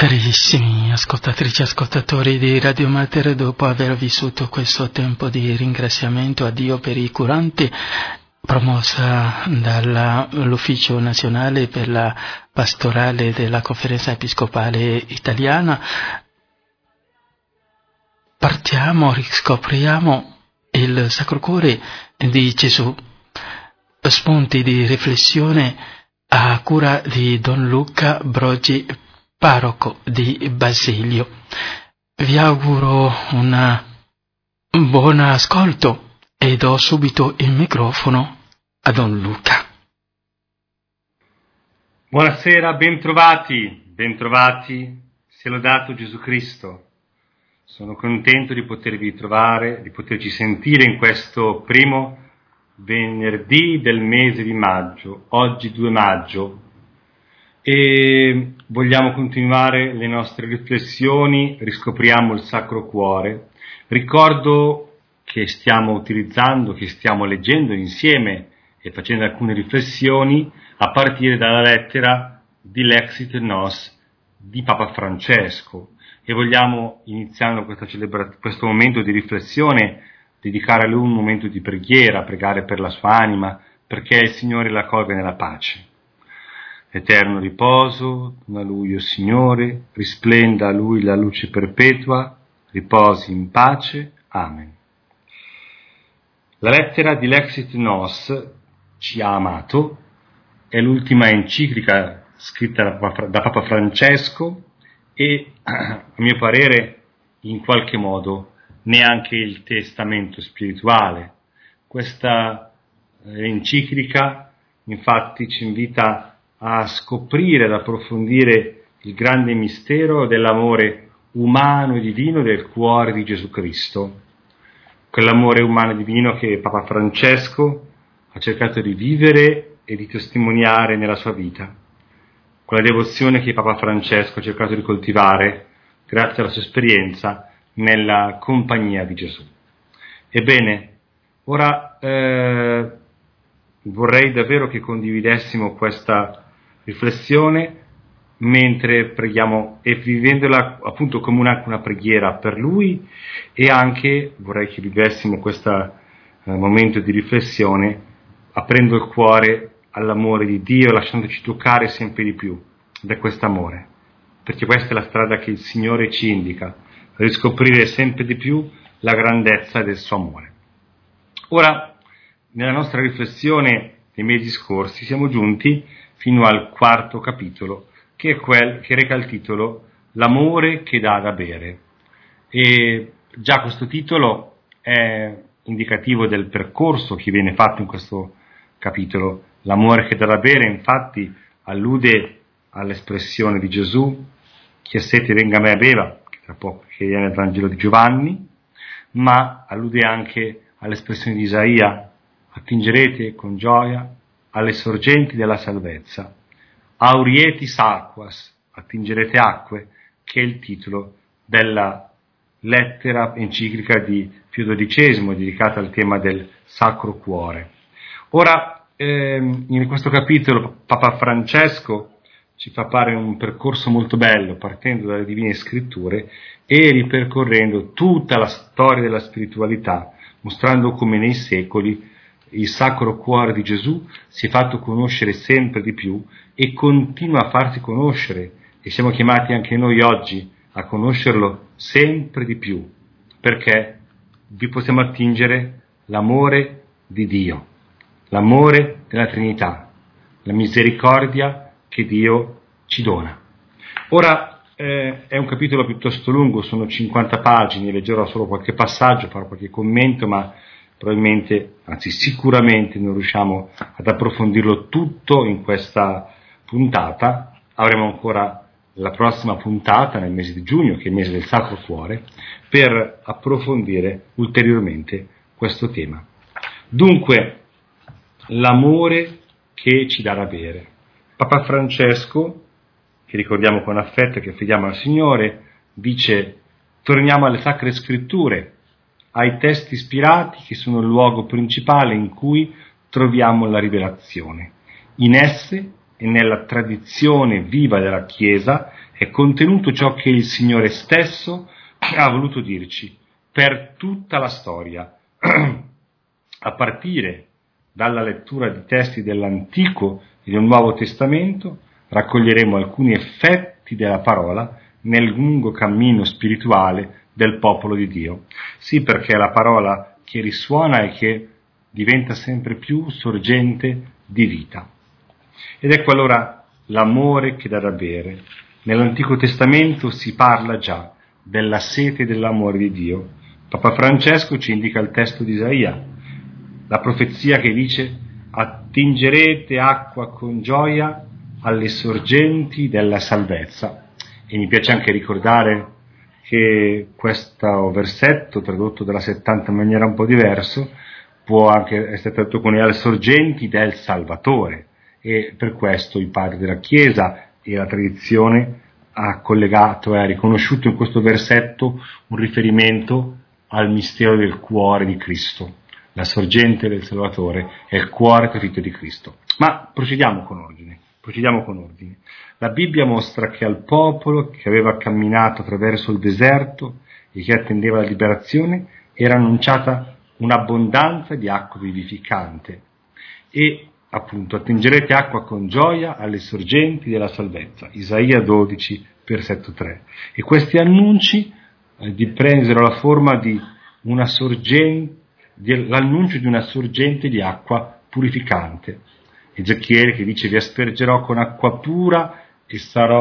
Carissimi ascoltatrici e ascoltatori di Radio Mater, dopo aver vissuto questo tempo di ringraziamento a Dio per i curanti, promossa dall'Ufficio Nazionale per la Pastorale della Conferenza Episcopale Italiana, partiamo, riscopriamo il Sacro Cuore di Gesù, spunti di riflessione a cura di Don Luca Brogi, parroco di Basilio. Vi auguro un buon ascolto e do subito il microfono a Don Luca. Buonasera, bentrovati, sia lodato Gesù Cristo. Sono contento di potervi trovare, di poterci sentire in questo primo venerdì del mese di maggio, oggi 2 maggio, e vogliamo continuare le nostre riflessioni, riscopriamo il Sacro Cuore. Ricordo che stiamo utilizzando, che stiamo leggendo insieme e facendo alcune riflessioni a partire dalla lettera di Lexit Nos di Papa Francesco, e vogliamo, iniziando questo momento di riflessione, dedicare a lui un momento di preghiera, pregare per la sua anima, perché il Signore la accolga nella pace. Eterno riposo, dona a lui, o Signore, risplenda a lui la luce perpetua, riposi in pace. Amen. La lettera di Lexit Nos, Ci ha amato, è l'ultima enciclica scritta da Papa Francesco e, a mio parere, in qualche modo, neanche il testamento spirituale. Questa enciclica, infatti, ci invita a scoprire, ad approfondire il grande mistero dell'amore umano e divino del cuore di Gesù Cristo. Quell'amore umano e divino che Papa Francesco ha cercato di vivere e di testimoniare nella sua vita. Quella devozione che Papa Francesco ha cercato di coltivare grazie alla sua esperienza nella compagnia di Gesù. Ebbene, ora vorrei davvero che condividessimo questa riflessione mentre preghiamo e vivendola appunto come una preghiera per lui, e anche vorrei che vivessimo questo momento di riflessione aprendo il cuore all'amore di Dio, lasciandoci toccare sempre di più da quest'amore, perché questa è la strada che il Signore ci indica, riscoprire sempre di più la grandezza del suo amore. Ora, nella nostra riflessione dei mesi scorsi siamo giunti fino al 4° capitolo, che è quel che reca il titolo L'amore che dà da bere. E già questo titolo è indicativo del percorso che viene fatto in questo capitolo. L'amore che dà da bere, infatti, allude all'espressione di Gesù: chi ha sete venga a me e beva, che tra poco che viene nel Vangelo di Giovanni, ma allude anche all'espressione di Isaia: attingerete con gioia alle sorgenti della salvezza, aurietis aquas, attingerete acque, che è il titolo della lettera enciclica di Pio XII dedicata al tema del Sacro Cuore. Ora, in questo capitolo Papa Francesco ci fa fare un percorso molto bello, partendo dalle Divine Scritture e ripercorrendo tutta la storia della spiritualità, mostrando come nei secoli il Sacro Cuore di Gesù si è fatto conoscere sempre di più e continua a farsi conoscere, e siamo chiamati anche noi oggi a conoscerlo sempre di più, perché vi possiamo attingere l'amore di Dio, l'amore della Trinità, la misericordia che Dio ci dona. Ora è un capitolo piuttosto lungo, sono 50 pagine, leggerò solo qualche passaggio, farò qualche commento, ma probabilmente, anzi sicuramente non riusciamo ad approfondirlo tutto in questa puntata. Avremo ancora la prossima puntata nel mese di giugno, che è il mese del Sacro Cuore, per approfondire ulteriormente questo tema. Dunque, l'amore che ci dà da bere. Papa Francesco, che ricordiamo con affetto e che affidiamo al Signore, dice: torniamo alle Sacre Scritture, ai testi ispirati che sono il luogo principale in cui troviamo la rivelazione. In esse e nella tradizione viva della Chiesa è contenuto ciò che il Signore stesso ha voluto dirci per tutta la storia, a partire dalla lettura di testi dell'Antico e del Nuovo Testamento. Raccoglieremo alcuni effetti della parola nel lungo cammino spirituale del popolo di Dio. Sì, perché è la parola che risuona e che diventa sempre più sorgente di vita. Ed ecco allora l'amore che dà da bere. Nell'Antico Testamento si parla già della sete dell'amore di Dio. Papa Francesco ci indica il testo di Isaia, la profezia che dice: attingerete acqua con gioia alle sorgenti della salvezza. E mi piace anche ricordare che questo versetto, tradotto dalla 70 in maniera un po' diversa, può anche essere tradotto con le sorgenti del Salvatore, e per questo i padri della Chiesa e la tradizione ha collegato e ha riconosciuto in questo versetto un riferimento al mistero del cuore di Cristo. La sorgente del Salvatore è il cuore capito di Cristo. Ma procediamo con ordine. La Bibbia mostra che al popolo che aveva camminato attraverso il deserto e che attendeva la liberazione era annunciata un'abbondanza di acqua vivificante e appunto attingerete acqua con gioia alle sorgenti della salvezza. Isaia 12, versetto 3. E questi annunci presero la forma di una sorgente, l'annuncio di una sorgente di acqua purificante. Ezechiele che dice: vi aspergerò con acqua pura e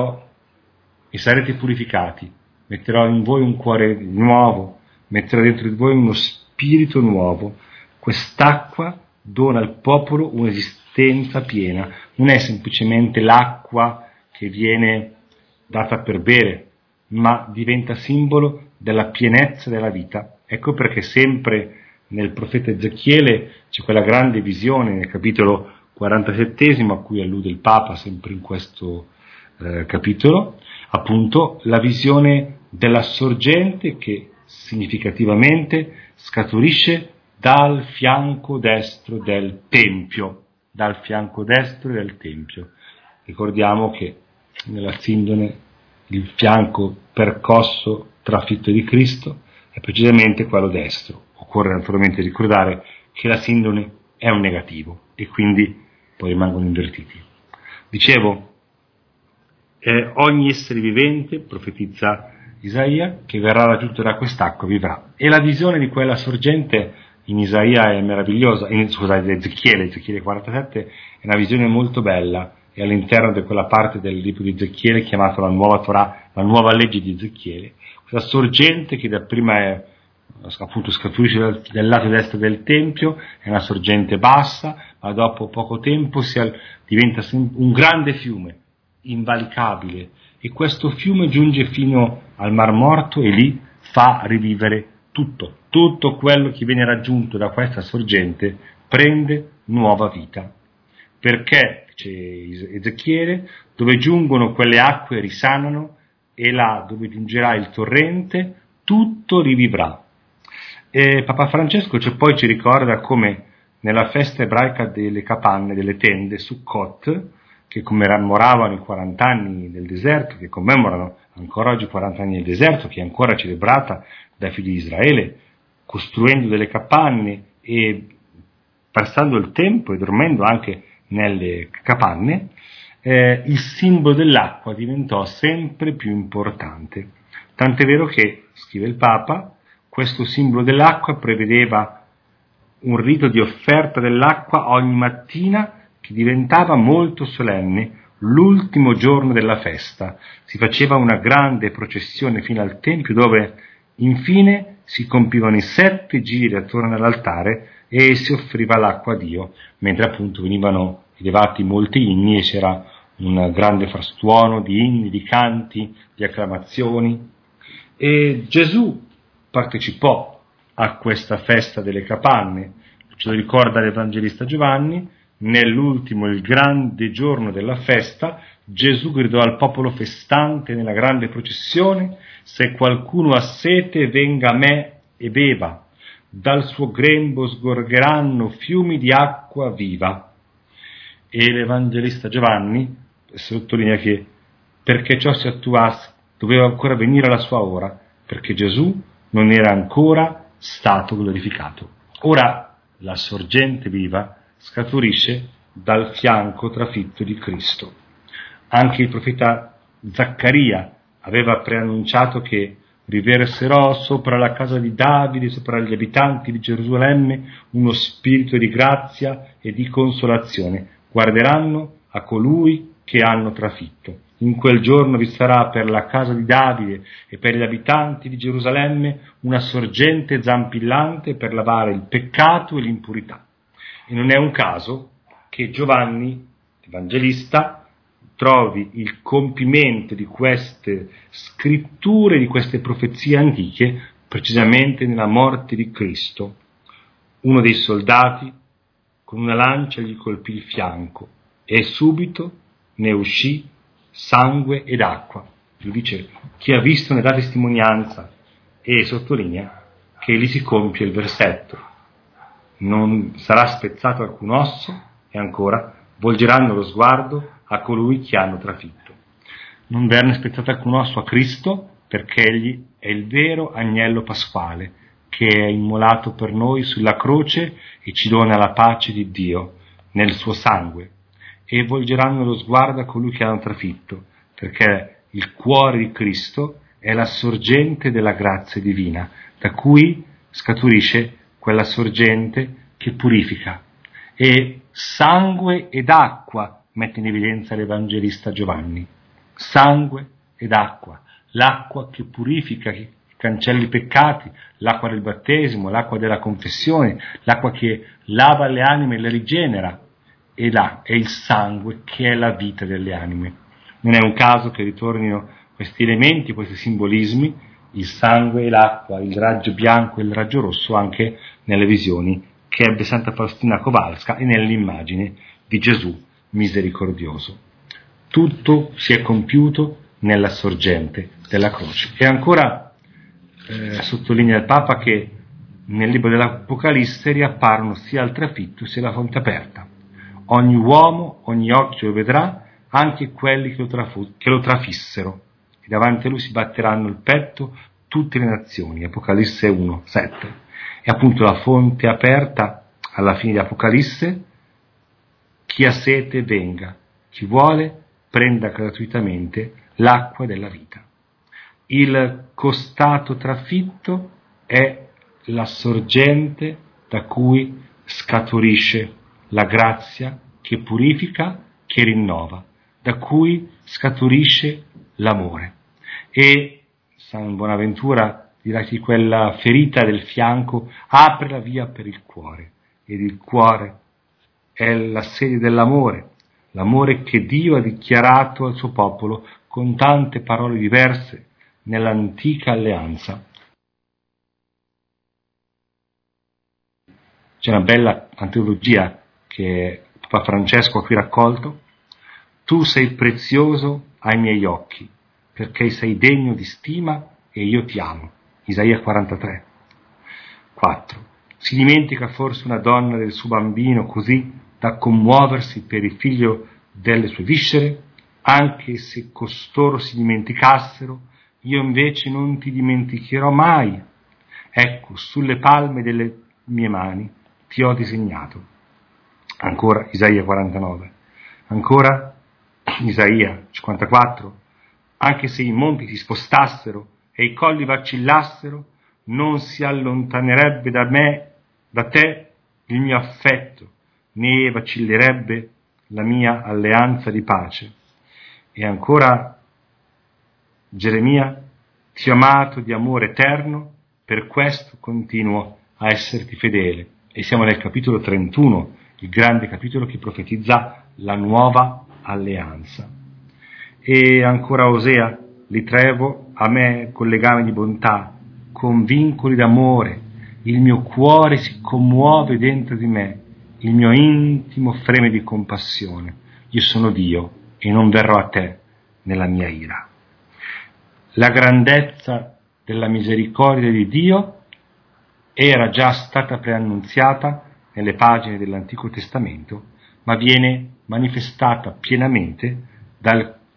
sarete purificati, metterò in voi un cuore nuovo, metterò dentro di voi uno spirito nuovo. Quest'acqua dona al popolo un'esistenza piena, non è semplicemente l'acqua che viene data per bere, ma diventa simbolo della pienezza della vita. Ecco perché sempre nel profeta Ezechiele c'è quella grande visione nel capitolo 47 a cui allude il Papa sempre in questo capitolo, appunto la visione della sorgente che significativamente scaturisce dal fianco destro del Tempio, Ricordiamo che nella sindone il fianco percosso trafitto di Cristo è precisamente quello destro. Occorre naturalmente ricordare che la sindone è un negativo e quindi poi rimangono invertiti. Dicevo, ogni essere vivente, profetizza Isaia, che verrà raggiunto da quest'acqua vivrà. E la visione di quella sorgente in Isaia è meravigliosa, Ezechiele 47 è una visione molto bella, e all'interno di quella parte del libro di Ezechiele chiamato la nuova Torah, la nuova legge di Ezechiele, questa sorgente che dapprima è appunto scaturisce dal lato destro del Tempio, è una sorgente bassa, ma dopo poco tempo diventa un grande fiume, invalicabile, e questo fiume giunge fino al Mar Morto e lì fa rivivere tutto quello che viene raggiunto da questa sorgente prende nuova vita. Perché, dice Ezechiele, dove giungono quelle acque risanano, e là dove giungerà il torrente tutto rivivrà. E Papa Francesco poi ci ricorda come nella festa ebraica delle capanne, delle tende, Sukkot, che commemoravano i 40 anni del deserto, che commemorano ancora oggi i 40 anni del deserto, che è ancora celebrata dai figli di Israele, costruendo delle capanne e passando il tempo e dormendo anche nelle capanne, il simbolo dell'acqua diventò sempre più importante. Tant'è vero che, scrive il Papa, questo simbolo dell'acqua prevedeva un rito di offerta dell'acqua ogni mattina che diventava molto solenne. L'ultimo giorno della festa si faceva una grande processione fino al Tempio, dove infine si compivano i 7 giri attorno all'altare e si offriva l'acqua a Dio, mentre appunto venivano elevati molti inni e c'era un grande frastuono di inni, di canti, di acclamazioni. E Gesù partecipò a questa festa delle capanne, ce lo ricorda l'Evangelista Giovanni. Nell'ultimo, il grande giorno della festa, Gesù gridò al popolo festante nella grande processione: se qualcuno ha sete venga a me e beva, dal suo grembo sgorgeranno fiumi di acqua viva. E l'Evangelista Giovanni sottolinea che perché ciò si attuasse doveva ancora venire la sua ora, perché Gesù non era ancora stato glorificato. Ora la sorgente viva scaturisce dal fianco trafitto di Cristo. Anche il profeta Zaccaria aveva preannunciato che riverserò sopra la casa di Davide, sopra gli abitanti di Gerusalemme, uno spirito di grazia e di consolazione. Guarderanno a colui che hanno trafitto. In quel giorno vi sarà per la casa di Davide e per gli abitanti di Gerusalemme una sorgente zampillante per lavare il peccato e l'impurità. E non è un caso che Giovanni, evangelista, trovi il compimento di queste scritture, di queste profezie antiche, precisamente nella morte di Cristo. Uno dei soldati con una lancia gli colpì il fianco e subito ne uscì sangue ed acqua. Lui dice: chi ha visto ne dà testimonianza, e sottolinea che lì si compie il versetto: non sarà spezzato alcun osso, e ancora volgeranno lo sguardo a colui che hanno trafitto. Non verne spezzato alcun osso a Cristo, perché egli è il vero agnello pasquale che è immolato per noi sulla croce e ci dona la pace di Dio nel suo sangue. E volgeranno lo sguardo a colui che hanno trafitto, perché il cuore di Cristo è la sorgente della grazia divina, da cui scaturisce quella sorgente che purifica. E sangue ed acqua mette in evidenza l'Evangelista Giovanni. Sangue ed acqua, l'acqua che purifica, che cancella i peccati, l'acqua del battesimo, l'acqua della confessione, l'acqua che lava le anime e le rigenera, e là è il sangue che è la vita delle anime. Non è un caso che ritornino questi elementi, questi simbolismi, il sangue e l'acqua, il raggio bianco e il raggio rosso, anche nelle visioni che ebbe Santa Faustina Kowalska e nell'immagine di Gesù misericordioso. Tutto si è compiuto nella sorgente della croce. E ancora sottolinea il Papa che nel libro dell'Apocalisse riapparono sia il trafitto sia la fonte aperta. Ogni uomo, ogni occhio lo vedrà, anche quelli che lo trafissero, e davanti a lui si batteranno il petto tutte le nazioni. Apocalisse 1:7. E appunto la fonte aperta alla fine di Apocalisse: chi ha sete venga, chi vuole prenda gratuitamente l'acqua della vita. Il costato trafitto è la sorgente da cui scaturisce la grazia che purifica, che rinnova, da cui scaturisce l'amore. E San Bonaventura dirà che quella ferita del fianco apre la via per il cuore, ed il cuore è la sede dell'amore, l'amore che Dio ha dichiarato al suo popolo con tante parole diverse nell'antica alleanza. C'è una bella antologia che Papa Francesco ha qui raccolto: tu sei prezioso ai miei occhi, perché sei degno di stima e io ti amo. Isaia 43. 4. Si dimentica forse una donna del suo bambino così da commuoversi per il figlio delle sue viscere? Anche se costoro si dimenticassero, io invece non ti dimenticherò mai. Ecco, sulle palme delle mie mani ti ho disegnato. Ancora Isaia 49. Ancora Isaia 54. Anche se i monti si spostassero e i colli vacillassero, non si allontanerebbe da te il mio affetto, né vacillerebbe la mia alleanza di pace. E ancora Geremia: ti ho amato di amore eterno, per questo continuo a esserti fedele. E siamo nel capitolo 31, il grande capitolo che profetizza la nuova alleanza. E ancora Osea: li trevo a me con legami di bontà, con vincoli d'amore, il mio cuore si commuove dentro di me, il mio intimo freme di compassione. Io sono Dio e non verrò a te nella mia ira. La grandezza della misericordia di Dio era già stata preannunziata nelle pagine dell'Antico Testamento, ma viene manifestata pienamente dal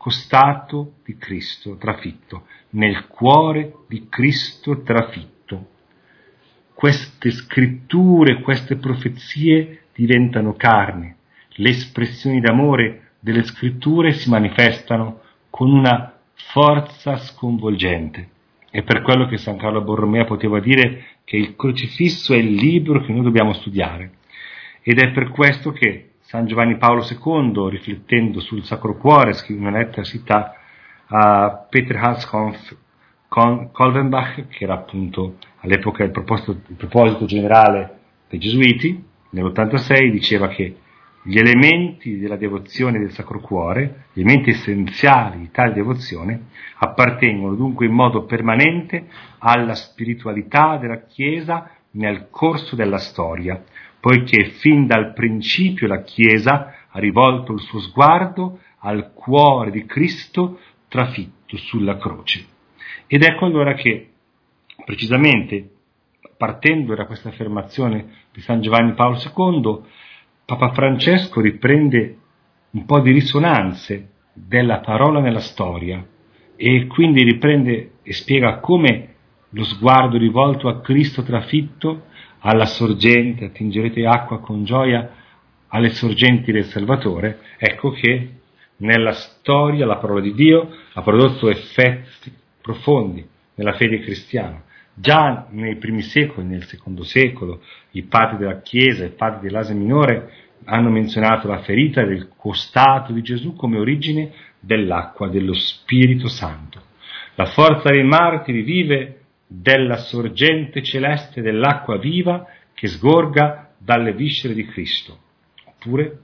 costato di Cristo trafitto, nel cuore di Cristo trafitto. Queste scritture, queste profezie diventano carne. Le espressioni d'amore delle scritture si manifestano con una forza sconvolgente. È per quello che San Carlo Borromeo poteva dire che il crocifisso è il libro che noi dobbiamo studiare. Ed è per questo che San Giovanni Paolo II, riflettendo sul Sacro Cuore, scrive una lettera cita a Peter Hans Kolvenbach, che era appunto all'epoca il proposito generale dei Gesuiti, nell'86, diceva che gli elementi della devozione del Sacro Cuore, gli elementi essenziali di tale devozione, appartengono dunque in modo permanente alla spiritualità della Chiesa nel corso della storia, poiché fin dal principio la Chiesa ha rivolto il suo sguardo al cuore di Cristo trafitto sulla croce. Ed ecco allora che, precisamente, partendo da questa affermazione di San Giovanni Paolo II, Papa Francesco riprende un po' di risonanze della parola nella storia e quindi riprende e spiega come lo sguardo rivolto a Cristo trafitto, alla sorgente, attingerete acqua con gioia alle sorgenti del Salvatore, ecco che nella storia la parola di Dio ha prodotto effetti profondi nella fede cristiana. Già nei primi secoli, nel secondo secolo, i padri della Chiesa, i padri dell'Asia Minore hanno menzionato la ferita del costato di Gesù come origine dell'acqua dello Spirito Santo. La forza dei martiri vive della sorgente celeste dell'acqua viva che sgorga dalle viscere di Cristo, oppure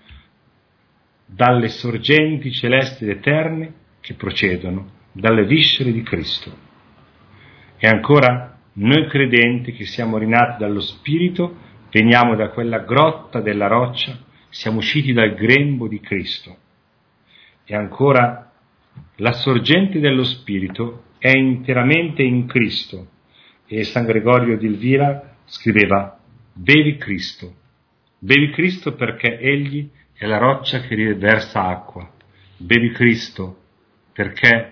dalle sorgenti celesti ed eterne che procedono dalle viscere di Cristo. E ancora, noi credenti che siamo rinati dallo Spirito, veniamo da quella grotta della roccia, siamo usciti dal grembo di Cristo. E ancora, la sorgente dello Spirito è interamente in Cristo. E San Gregorio di Elvira scriveva: bevi Cristo perché Egli è la roccia che riversa acqua. Bevi Cristo perché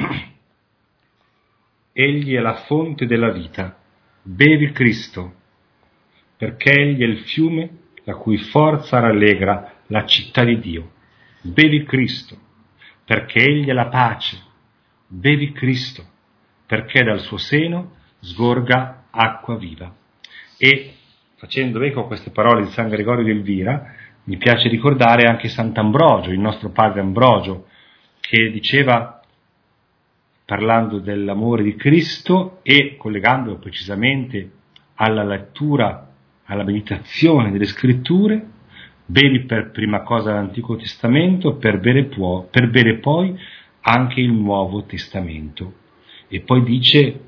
Egli è la fonte della vita. Bevi Cristo perché Egli è il fiume la cui forza rallegra la città di Dio. Bevi Cristo perché Egli è la pace. Bevi Cristo perché dal suo seno sgorga acqua viva. E facendo eco a queste parole di San Gregorio di Elvira, mi piace ricordare anche Sant'Ambrogio, il nostro padre Ambrogio, che diceva, parlando dell'amore di Cristo e collegandolo precisamente alla lettura, alla meditazione delle scritture: bevi per prima cosa l'Antico Testamento, per bere poi anche il Nuovo Testamento. E poi dice: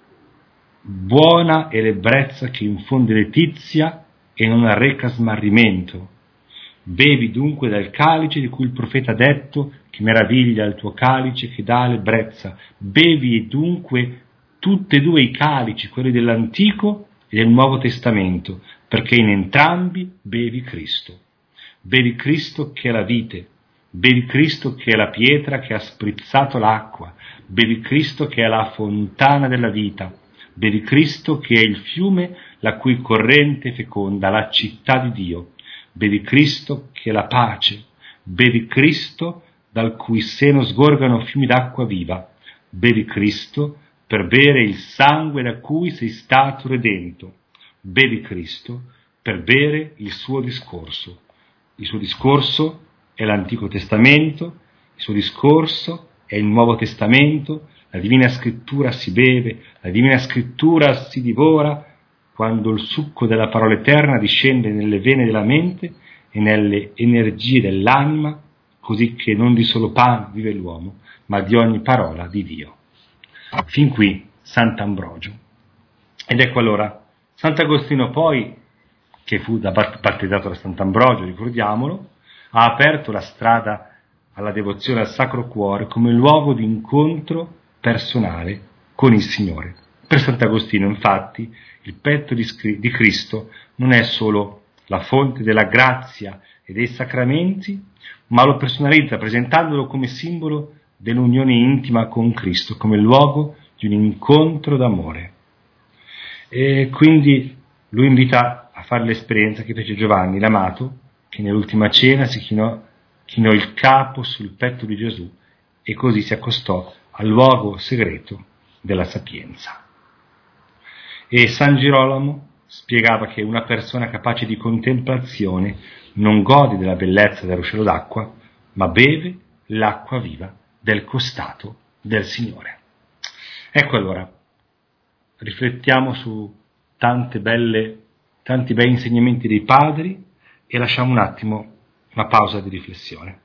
buona è l'ebbrezza che infonde letizia e non arreca smarrimento. Bevi dunque dal calice di cui il profeta ha detto: che meraviglia il tuo calice che dà l'ebbrezza. Bevi dunque tutti e due i calici, quelli dell'Antico e del Nuovo Testamento, perché in entrambi bevi Cristo. Bevi Cristo che è la vite, bevi Cristo che è la pietra che ha sprizzato l'acqua, bevi Cristo che è la fontana della vita, bevi Cristo che è il fiume la cui corrente feconda la città di Dio, bevi Cristo che è la pace, bevi Cristo dal cui seno sgorgano fiumi d'acqua viva, bevi Cristo per bere il sangue da cui sei stato redento, bevi Cristo per bere il suo discorso. Il suo discorso è l'Antico Testamento, il suo discorso è il Nuovo Testamento, la Divina Scrittura si beve, la Divina Scrittura si divora quando il succo della parola eterna discende nelle vene della mente e nelle energie dell'anima, così che non di solo pane vive l'uomo, ma di ogni parola di Dio. Fin qui Sant'Ambrogio. Ed ecco allora, Sant'Agostino poi, che fu battezzato da Sant'Ambrogio, ricordiamolo, ha aperto la strada alla devozione al Sacro Cuore come luogo di incontro personale con il Signore. Per Sant'Agostino, infatti, il petto di Cristo non è solo la fonte della grazia e dei sacramenti, ma lo personalizza presentandolo come simbolo dell'unione intima con Cristo, come luogo di un incontro d'amore. E quindi lui invita a fare l'esperienza che fece Giovanni l'amato, che nell'ultima cena si chinò il capo sul petto di Gesù e così si accostò al luogo segreto della sapienza. E San Girolamo spiegava che una persona capace di contemplazione non gode della bellezza del ruscello d'acqua, ma beve l'acqua viva del costato del Signore. Ecco allora, riflettiamo su tanti bei insegnamenti dei padri e lasciamo un attimo una pausa di riflessione.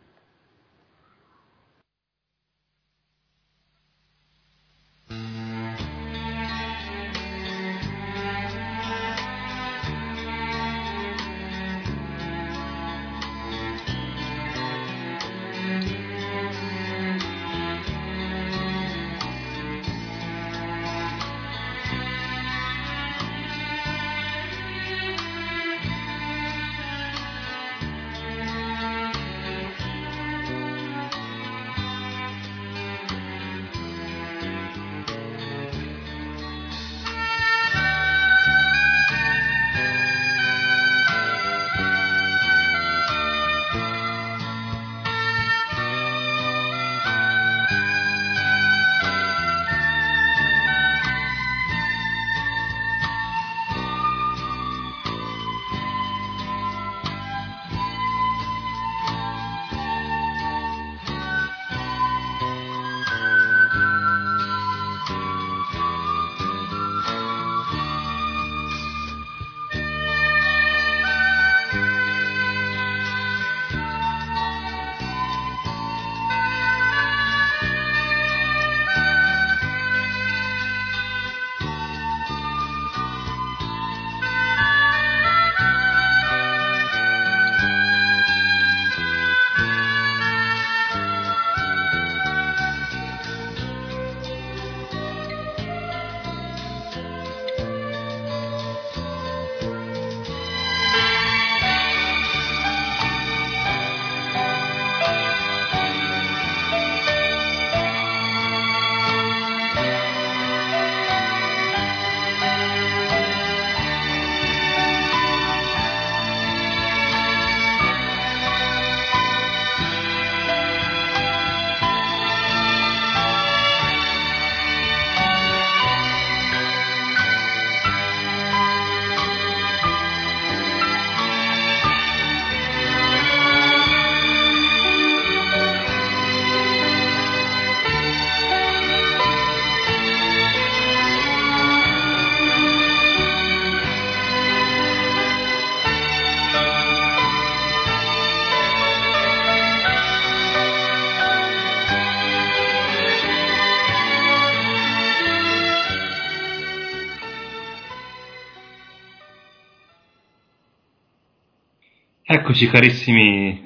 Eccoci carissimi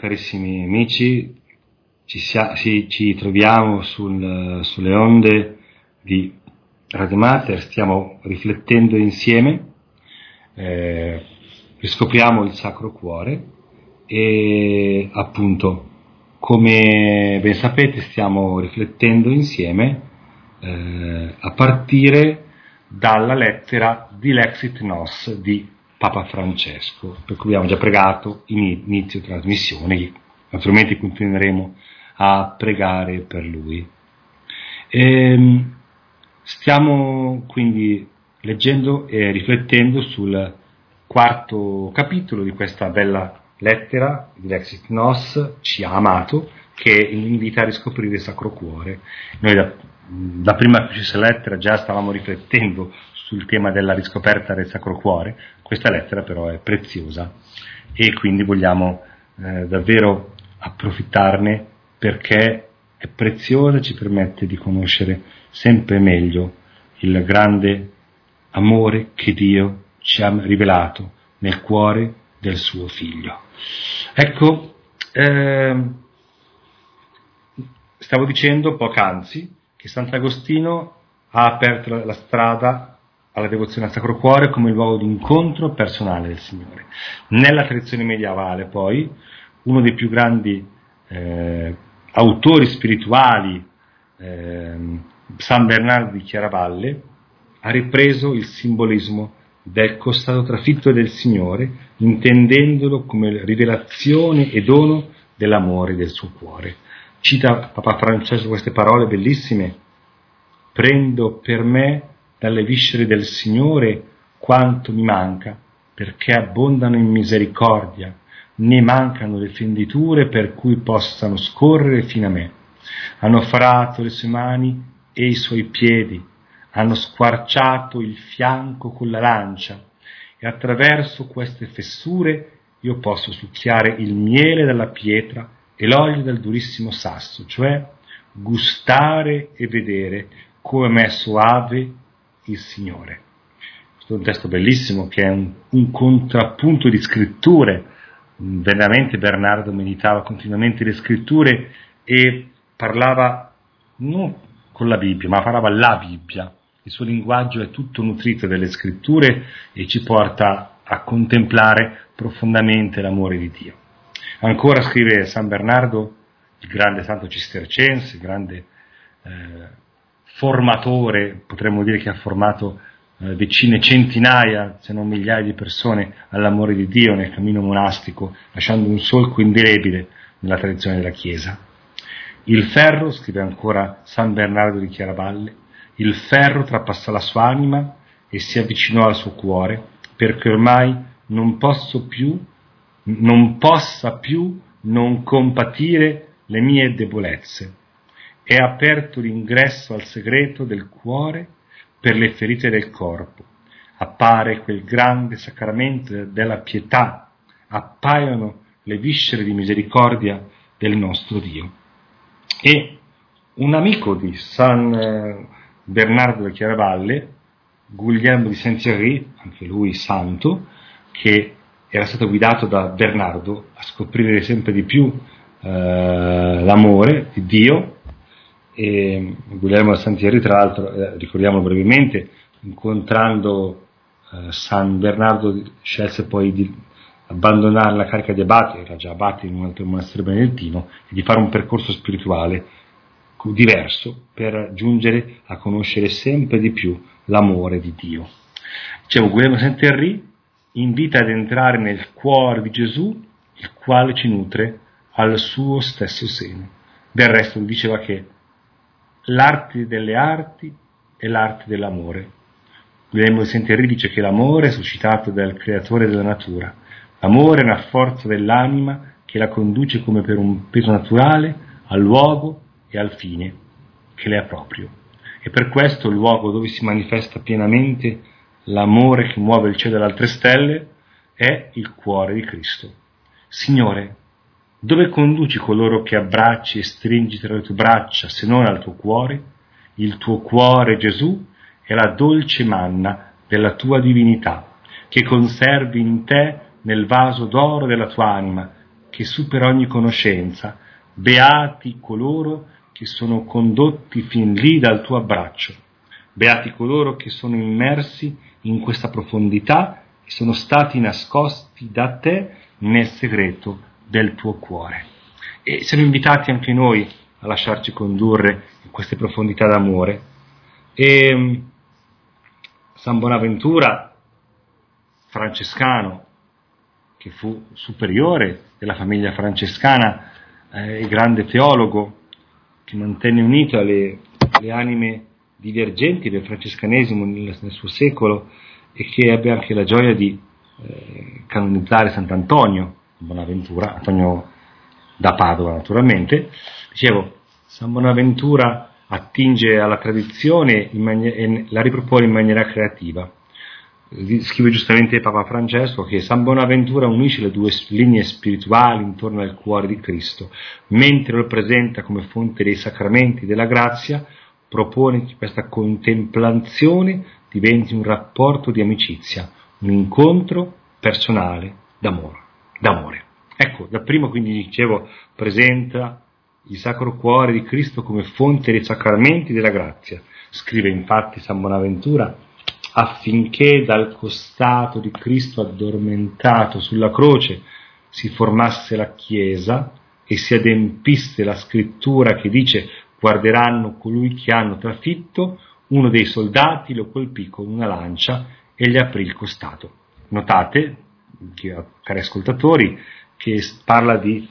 amici, ci troviamo sulle onde di Radio Mater, stiamo riflettendo insieme, riscopriamo il Sacro Cuore e appunto, come ben sapete, stiamo riflettendo insieme a partire dalla lettera Dilexit Nos di Papa Francesco, per cui abbiamo già pregato inizio trasmissione, naturalmente continueremo a pregare per lui. Stiamo quindi leggendo e riflettendo sul quarto capitolo di questa bella lettera di Dilexit Nos, ci ha amato, che invita a riscoprire il Sacro Cuore. Noi da prima che questa lettera già stavamo riflettendo sul tema della riscoperta del Sacro Cuore. Questa lettera però è preziosa e quindi vogliamo davvero approfittarne, perché è preziosa, ci permette di conoscere sempre meglio il grande amore che Dio ci ha rivelato nel cuore del suo Figlio. Ecco, stavo dicendo poc'anzi che Sant'Agostino ha aperto la strada alla devozione al Sacro Cuore come luogo di incontro personale del Signore. Nella tradizione medievale poi uno dei più grandi autori spirituali, San Bernardo di Chiaravalle, ha ripreso il simbolismo del costato trafitto del Signore, intendendolo come rivelazione e dono dell'amore del suo cuore. Cita Papa Francesco queste parole bellissime: prendo per me dalle viscere del Signore quanto mi manca, perché abbondano in misericordia, né mancano le fenditure per cui possano scorrere fino a me. Hanno farato le sue mani e i suoi piedi, hanno squarciato il fianco con la lancia, e attraverso queste fessure io posso succhiare il miele dalla pietra e l'olio dal durissimo sasso, cioè gustare e vedere come è soave il Signore. Questo è un testo bellissimo che è un contrappunto di scritture. Veramente Bernardo meditava continuamente le scritture e parlava non con la Bibbia, ma parlava la Bibbia. Il suo linguaggio è tutto nutrito delle scritture e ci porta a contemplare profondamente l'amore di Dio. Ancora scrive San Bernardo, il grande santo cistercense, il grande formatore, potremmo dire che ha formato decine, centinaia, se non migliaia di persone all'amore di Dio nel cammino monastico, lasciando un solco indelebile nella tradizione della Chiesa. Il ferro, scrive ancora San Bernardo di Chiaravalle, il ferro trapassò la sua anima e si avvicinò al suo cuore, perché ormai non possa più non compatire le mie debolezze. È aperto l'ingresso al segreto del cuore per le ferite del corpo. Appare quel grande sacramento della pietà, appaiono le viscere di misericordia del nostro Dio. E un amico di San Bernardo di Chiaravalle, Guglielmo di Saint-Thierry, anche lui santo, che era stato guidato da Bernardo a scoprire sempre di più l'amore di Dio. E Guglielmo di Saint-Thierry, tra l'altro, ricordiamolo brevemente, incontrando San Bernardo scelse poi di abbandonare la carica di abate, era già abate in un altro monastero benedettino, e di fare un percorso spirituale diverso per giungere a conoscere sempre di più l'amore di Dio. Dicevo, Guglielmo di Saint-Thierry invita ad entrare nel cuore di Gesù, il quale ci nutre al suo stesso seno. Del resto diceva che l'arte delle arti è l'arte dell'amore. Guglielmo di Saint-Thierry dice che l'amore è suscitato dal creatore della natura. L'amore è una forza dell'anima che la conduce come per un peso naturale al luogo e al fine che le è proprio. E per questo il luogo dove si manifesta pienamente l'amore che muove il cielo e le altre stelle è il cuore di Cristo. Signore, dove conduci coloro che abbracci e stringi tra le tue braccia, se non al tuo cuore? Il tuo cuore, Gesù, è la dolce manna della tua divinità, che conservi in te nel vaso d'oro della tua anima, che supera ogni conoscenza. Beati coloro che sono condotti fin lì dal tuo abbraccio. Beati coloro che sono immersi in questa profondità e sono stati nascosti da te nel segreto del tuo cuore. E siamo invitati anche noi a lasciarci condurre in queste profondità d'amore. E San Bonaventura, francescano, che fu superiore della famiglia francescana, il grande teologo che mantenne unite le anime divergenti del francescanesimo nel suo secolo e che ebbe anche la gioia di canonizzare Sant'Antonio Bonaventura, Antonio da Padova naturalmente. Dicevo, San Bonaventura attinge alla tradizione e la ripropone in maniera creativa. Scrive giustamente Papa Francesco che San Bonaventura unisce le due linee spirituali intorno al cuore di Cristo, mentre lo presenta come fonte dei sacramenti della grazia, propone che questa contemplazione diventi un rapporto di amicizia, un incontro personale d'amore. Ecco, da primo quindi dicevo, presenta il Sacro Cuore di Cristo come fonte dei sacramenti della grazia. Scrive infatti San Bonaventura: affinché dal costato di Cristo addormentato sulla croce si formasse la Chiesa e si adempisse la scrittura che dice: guarderanno colui che hanno trafitto, uno dei soldati lo colpì con una lancia e gli aprì il costato. Notate, cari ascoltatori, che parla di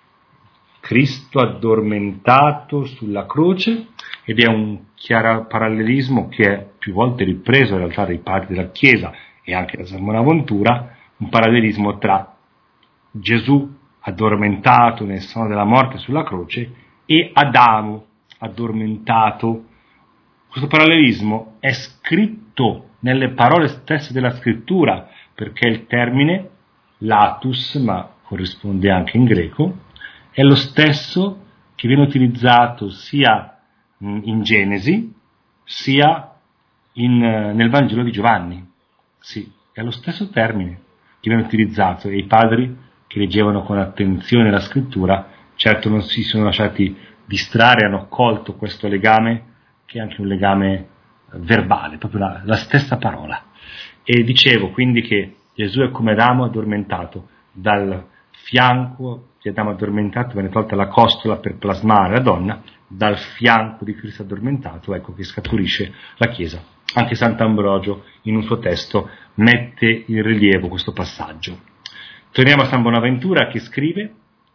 Cristo addormentato sulla croce, ed è un chiaro parallelismo che è più volte ripreso in realtà dai padri della Chiesa e anche da San Bonaventura, un parallelismo tra Gesù addormentato nel sonno della morte sulla croce e Adamo addormentato. Questo parallelismo è scritto nelle parole stesse della scrittura, perché il termine latus, ma corrisponde anche in greco, è lo stesso che viene utilizzato sia in Genesi sia nel Vangelo di Giovanni. Sì, è lo stesso termine che viene utilizzato, e i padri che leggevano con attenzione la scrittura certo non si sono lasciati distrarre, hanno colto questo legame, che è anche un legame verbale, proprio la stessa parola. E dicevo quindi che Gesù è come Adamo addormentato. Dal fianco di Adamo addormentato viene tolta la costola per plasmare la donna, dal fianco di Cristo addormentato ecco che scaturisce la Chiesa. Anche Sant'Ambrogio in un suo testo mette in rilievo questo passaggio. Torniamo a San Bonaventura, che scrive: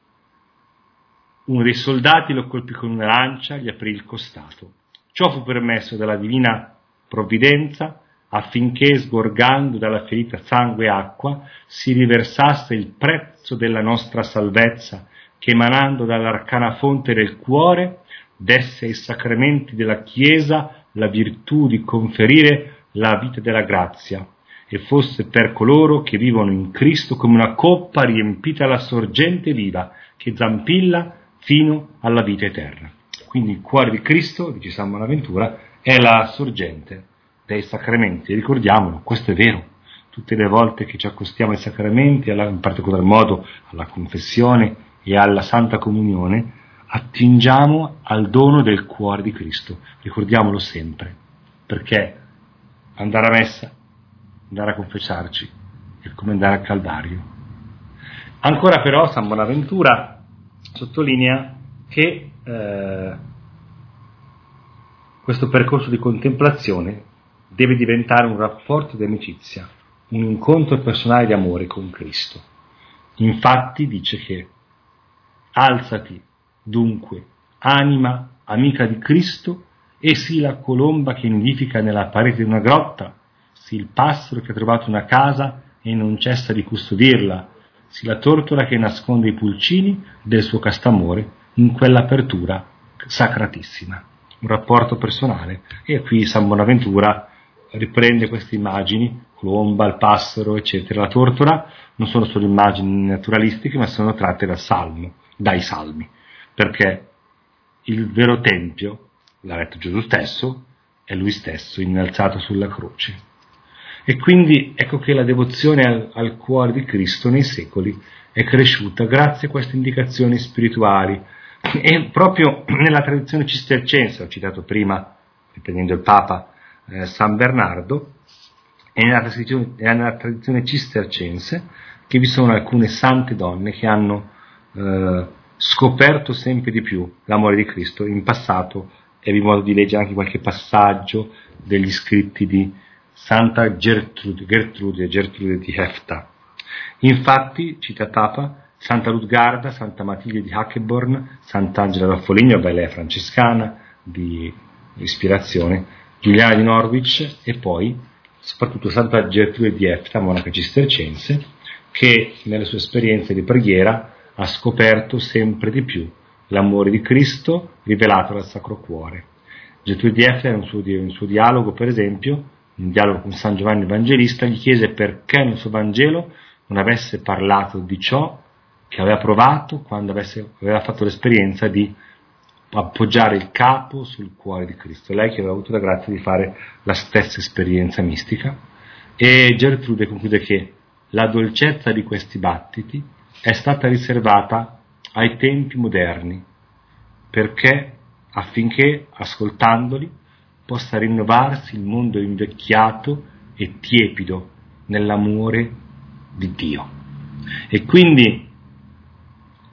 uno dei soldati lo colpì con una lancia, gli aprì il costato. Ciò fu permesso dalla divina provvidenza affinché, sgorgando dalla ferita sangue e acqua, si riversasse il prezzo della nostra salvezza, che emanando dall'arcana fonte del cuore desse ai sacramenti della Chiesa la virtù di conferire la vita della grazia, e fosse per coloro che vivono in Cristo come una coppa riempita alla sorgente viva che zampilla fino alla vita eterna. Quindi il cuore di Cristo, dice San Bonaventura, è la sorgente dei sacramenti. Ricordiamolo, questo è vero. Tutte le volte che ci accostiamo ai sacramenti, in particolar modo alla confessione e alla Santa Comunione, attingiamo al dono del cuore di Cristo. Ricordiamolo sempre, perché andare a messa, andare a confessarci, è come andare al Calvario. Ancora però San Bonaventura sottolinea che questo percorso di contemplazione deve diventare un rapporto di amicizia, un incontro personale di amore con Cristo. Infatti dice che alzati dunque, anima amica di Cristo, e sii la colomba che nidifica nella parete di una grotta, sii il passero che ha trovato una casa e non cessa di custodirla, sii la tortora che nasconde i pulcini del suo cast'amore in quell'apertura sacratissima. Un rapporto personale. E qui San Bonaventura riprende queste immagini, colomba, il passero, eccetera. La tortora non sono solo immagini naturalistiche, ma sono tratte dai salmi, perché il vero tempio, l'ha detto Gesù stesso, è lui stesso innalzato sulla croce. E quindi ecco che la devozione al cuore di Cristo nei secoli è cresciuta grazie a queste indicazioni spirituali. E proprio nella tradizione cistercense, ho citato prima, riprendendo il Papa, San Bernardo, e nella tradizione cistercense che vi sono alcune sante donne che hanno scoperto sempre di più l'amore di Cristo. In passato ebbi modo di leggere anche qualche passaggio degli scritti di Santa Gertrude di Hefta. Infatti, cita Papa, Santa Lutgarda, Santa Matilde di Hackeborn, Sant'Angela da Foligno, lei è francescana di ispirazione, Giuliana di Norwich, e poi soprattutto Santa Gertrude di Hefta, monaca cistercense, che nelle sue esperienze di preghiera ha scoperto sempre di più l'amore di Cristo rivelato dal Sacro Cuore. Gertrude di Hefta, in un suo dialogo, per esempio, in dialogo con San Giovanni Evangelista, gli chiese perché nel suo Vangelo non avesse parlato di ciò che aveva provato quando aveva fatto l'esperienza di appoggiare il capo sul cuore di Cristo. Lei che aveva avuto la grazia di fare la stessa esperienza mistica. E Gertrude conclude che la dolcezza di questi battiti è stata riservata ai tempi moderni, perché affinché, ascoltandoli, possa rinnovarsi il mondo invecchiato e tiepido nell'amore di Dio. E quindi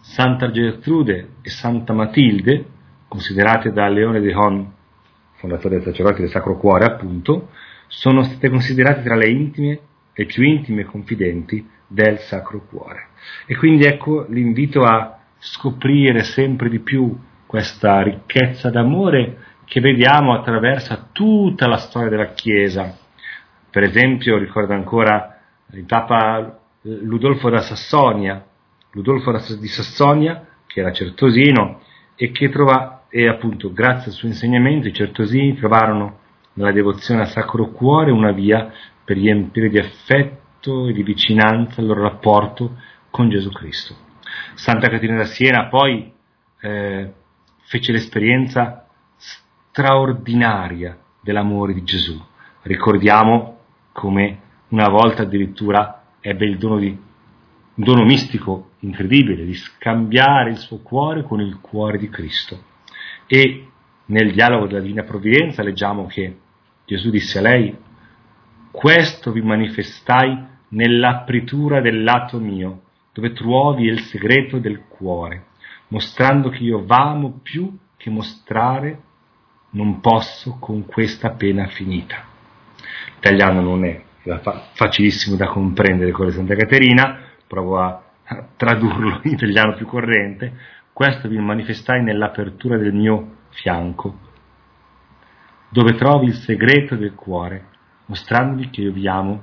Santa Gertrude e Santa Matilde, considerate da Leone de Hon, fondatore dei sacerdoti del Sacro Cuore appunto, sono state considerate tra le più intime confidenti del Sacro Cuore. E quindi ecco l'invito a scoprire sempre di più questa ricchezza d'amore che vediamo attraverso tutta la storia della Chiesa. Per esempio, ricordo ancora il Papa Ludolfo di Sassonia, che era certosino, e appunto grazie al suo insegnamento i certosini trovarono nella devozione al Sacro Cuore una via per riempire di affetto e di vicinanza il loro rapporto con Gesù Cristo. Santa Caterina da Siena poi fece l'esperienza straordinaria dell'amore di Gesù. Ricordiamo come una volta addirittura ebbe un dono mistico incredibile di scambiare il suo cuore con il cuore di Cristo. E nel dialogo della Divina Provvidenza leggiamo che Gesù disse a lei: questo vi manifestai nell'apritura del lato mio, dove trovi il segreto del cuore, mostrando che io v'amo più che mostrare non posso con questa pena finita. L'italiano non è facilissimo da comprendere con Santa Caterina, provo a tradurlo in italiano più corrente. Questo vi manifestai nell'apertura del mio fianco, dove trovi il segreto del cuore, mostrandovi che io vi amo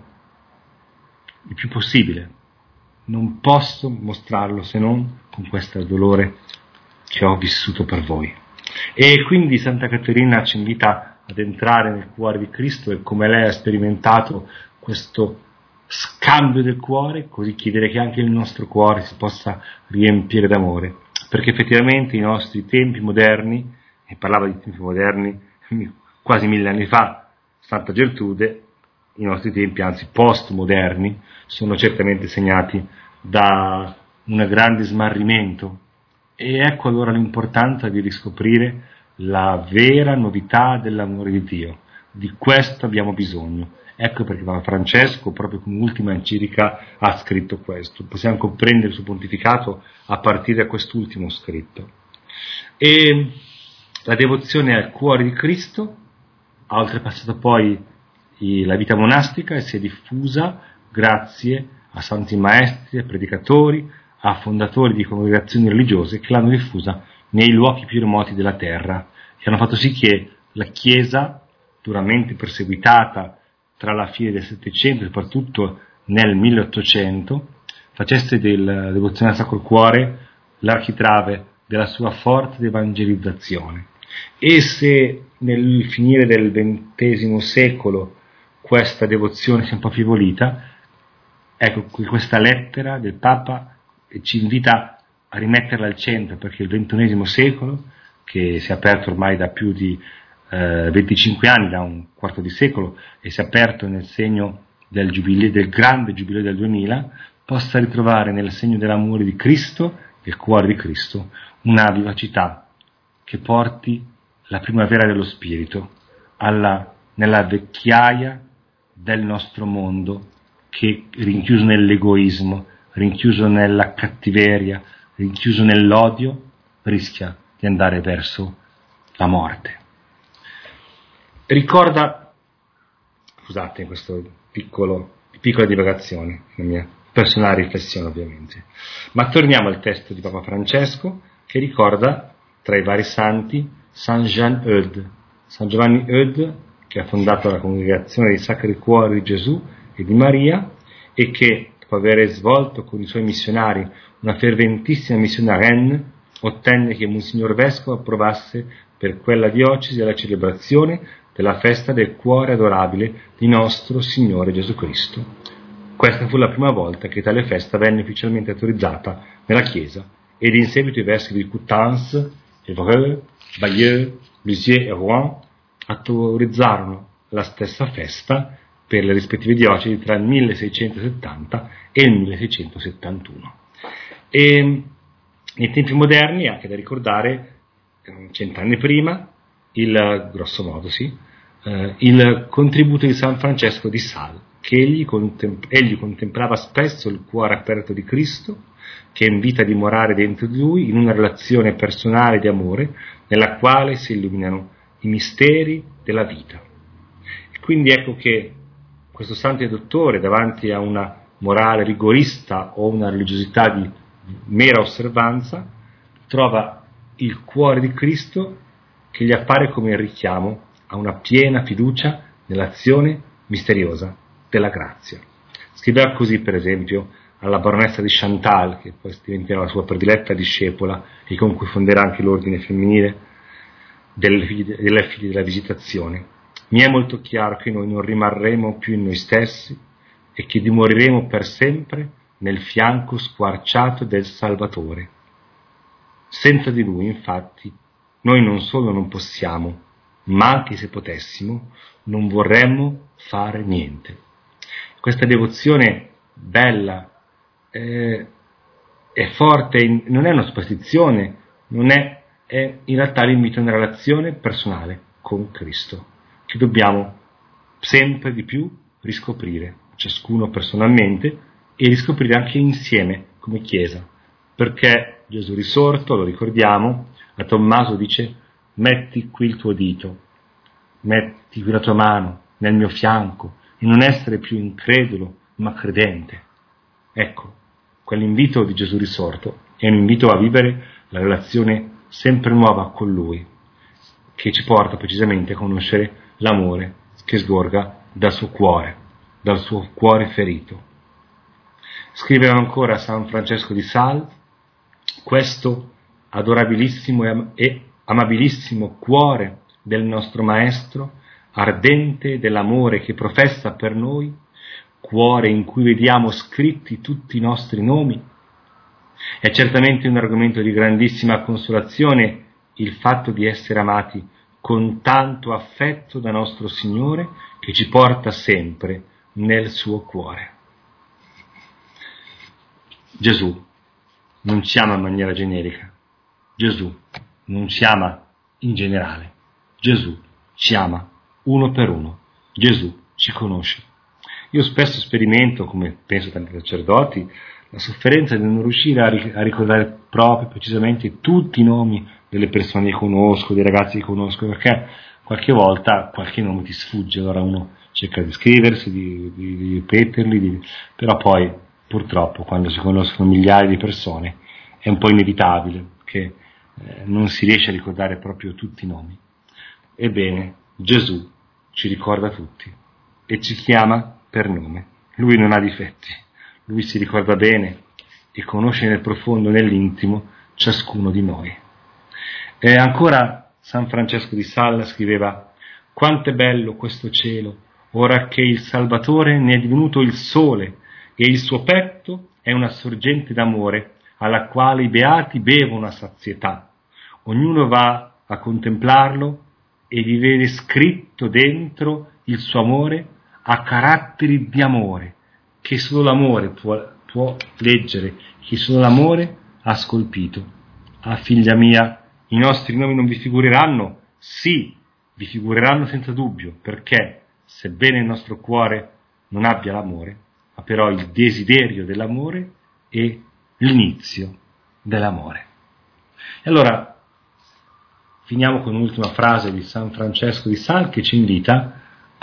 il più possibile. Non posso mostrarlo se non con questo dolore che ho vissuto per voi. E quindi Santa Caterina ci invita ad entrare nel cuore di Cristo e come lei ha sperimentato questo scambio del cuore, così chiedere che anche il nostro cuore si possa riempire d'amore, perché effettivamente i nostri tempi moderni, e parlava di tempi moderni quasi 1000 anni fa Santa Gertrude, i nostri tempi, anzi postmoderni, sono certamente segnati da un grande smarrimento. E ecco allora l'importanza di riscoprire la vera novità dell'amore di Dio. Di questo abbiamo bisogno. Ecco perché Papa Francesco, proprio come ultima enciclica, ha scritto questo. Possiamo comprendere il suo pontificato a partire da quest'ultimo scritto. E la devozione al cuore di Cristo ha oltrepassato poi la vita monastica e si è diffusa grazie a santi maestri, a predicatori, a fondatori di congregazioni religiose che l'hanno diffusa nei luoghi più remoti della terra e hanno fatto sì che la Chiesa, duramente perseguitata tra la fine del Settecento e soprattutto nel 1800, facesse della devozione al Sacro Cuore l'architrave della sua forte evangelizzazione. E se nel finire del XX secolo questa devozione si è un po' affievolita, ecco questa lettera del Papa ci invita a rimetterla al centro, perché il XXI secolo, che si è aperto ormai da più di 25 anni, da un quarto di secolo, e si è aperto nel segno del grande giubileo del 2000, possa ritrovare nel segno dell'amore di Cristo, del cuore di Cristo, una vivacità che porti la primavera dello spirito nella vecchiaia del nostro mondo, che rinchiuso nell'egoismo, rinchiuso nella cattiveria, rinchiuso nell'odio, rischia di andare verso la morte. Ricorda, scusate questa piccola divagazione, la mia personale riflessione ovviamente, ma torniamo al testo di Papa Francesco che ricorda tra i vari santi San Giovanni Eudes, che ha fondato la congregazione dei Sacri Cuori di Gesù e di Maria e che, dopo aver svolto con i suoi missionari una ferventissima missione a Rennes, ottenne che Monsignor Vescovo approvasse per quella diocesi la celebrazione della festa del cuore adorabile di nostro Signore Gesù Cristo. Questa fu la prima volta che tale festa venne ufficialmente autorizzata nella Chiesa ed in seguito i vescovi di Coutances, Évreux, Bayeux, Lisieux e Rouen autorizzarono la stessa festa per le rispettive diocesi tra il 1670 e il 1671. E nei tempi moderni, anche da ricordare, 100 anni prima, grosso modo il contributo di San Francesco di Sales, che egli contemplava spesso il cuore aperto di Cristo, che invita a dimorare dentro di lui in una relazione personale di amore nella quale si illuminano i misteri della vita. E quindi ecco che questo santo dottore, davanti a una morale rigorista o una religiosità di mera osservanza, trova il cuore di Cristo che gli appare come il richiamo a una piena fiducia nell'azione misteriosa della grazia. Scriveva così, per esempio, alla baronessa di Chantal, che poi diventerà la sua prediletta discepola e con cui fonderà anche l'ordine femminile delle figlie della Visitazione. Mi è molto chiaro che noi non rimarremo più in noi stessi e che dimoriremo per sempre nel fianco squarciato del Salvatore. Senza di lui, infatti, noi non solo non possiamo, ma anche se potessimo, non vorremmo fare niente. Questa devozione bella, è forte, non è una superstizione, è in realtà l'invito a una relazione personale con Cristo, che dobbiamo sempre di più riscoprire, ciascuno personalmente, e riscoprire anche insieme come Chiesa, perché Gesù risorto, lo ricordiamo, a Tommaso dice: metti qui il tuo dito, metti qui la tua mano nel mio fianco, e non essere più incredulo ma credente. Ecco, quell'invito di Gesù risorto è un invito a vivere la relazione sempre nuova con Lui, che ci porta precisamente a conoscere l'amore che sgorga dal suo cuore ferito. Scriveva ancora San Francesco di Sales: questo adorabilissimo e amabilissimo cuore del nostro Maestro, ardente dell'amore che professa per noi, cuore in cui vediamo scritti tutti i nostri nomi, è certamente un argomento di grandissima consolazione il fatto di essere amati con tanto affetto da nostro Signore, che ci porta sempre nel suo cuore. Gesù non ci ama in maniera generica, Gesù non ci ama in generale, Gesù ci ama uno per uno, Gesù ci conosce. Io spesso sperimento, come penso tanti sacerdoti, la sofferenza di non riuscire a ricordare proprio precisamente tutti i nomi delle persone che conosco, dei ragazzi che conosco, perché qualche volta qualche nome ti sfugge, allora uno cerca di scriversi, di ripeterli, però poi purtroppo quando si conoscono migliaia di persone è un po' inevitabile che non si riesce a ricordare proprio tutti i nomi. Ebbene, Gesù ci ricorda tutti e ci chiama per nome. Lui non ha difetti, lui si ricorda bene e conosce nel profondo, nell'intimo, ciascuno di noi. E ancora San Francesco di Sales scriveva: quanto è bello questo cielo, ora che il Salvatore ne è divenuto il sole e il suo petto è una sorgente d'amore alla quale i beati bevono a sazietà. Ognuno va a contemplarlo e vi vede scritto dentro il suo amore a caratteri di amore, che solo l'amore può leggere, che solo l'amore ha scolpito. Ah, figlia mia, i nostri nomi non vi figureranno? Sì, vi figureranno senza dubbio, perché sebbene il nostro cuore non abbia l'amore, ha però il desiderio dell'amore e l'inizio dell'amore. E allora finiamo con un'ultima frase di San Francesco di Sales che ci invita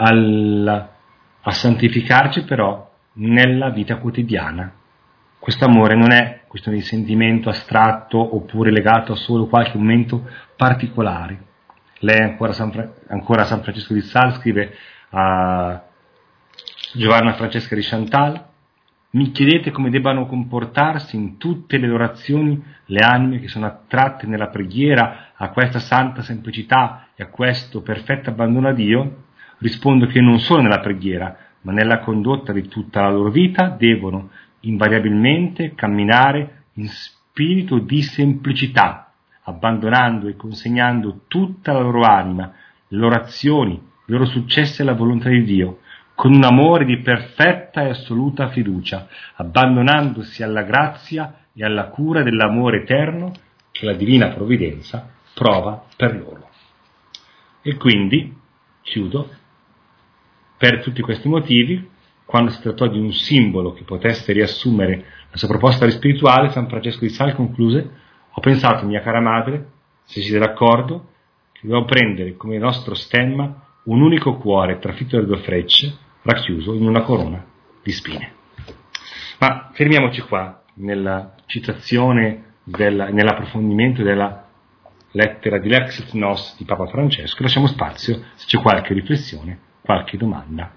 a santificarci però nella vita quotidiana. Questo amore non è questione di sentimento astratto oppure legato a solo qualche momento particolare. Lei ancora San Francesco di Sales scrive a Giovanna Francesca di Chantal: mi chiedete come debbano comportarsi in tutte le orazioni le anime che sono attratte nella preghiera a questa santa semplicità e a questo perfetto abbandono a Dio? Rispondo che non solo nella preghiera, ma nella condotta di tutta la loro vita devono invariabilmente camminare in spirito di semplicità, abbandonando e consegnando tutta la loro anima, le loro azioni, i loro successi alla volontà di Dio, con un amore di perfetta e assoluta fiducia, abbandonandosi alla grazia e alla cura dell'amore eterno che la divina provvidenza prova per loro. E quindi, chiudo, per tutti questi motivi, quando si trattò di un simbolo che potesse riassumere La sua proposta spirituale, San Francesco di Sales concluse: ho pensato, mia cara madre, se siete d'accordo, che dobbiamo prendere come nostro stemma un unico cuore trafitto da 2 frecce, racchiuso in una corona di spine. Ma fermiamoci qua, nella citazione, nell'approfondimento della lettera di Lexit Nos di Papa Francesco. Lasciamo spazio, se c'è qualche riflessione, qualche domanda.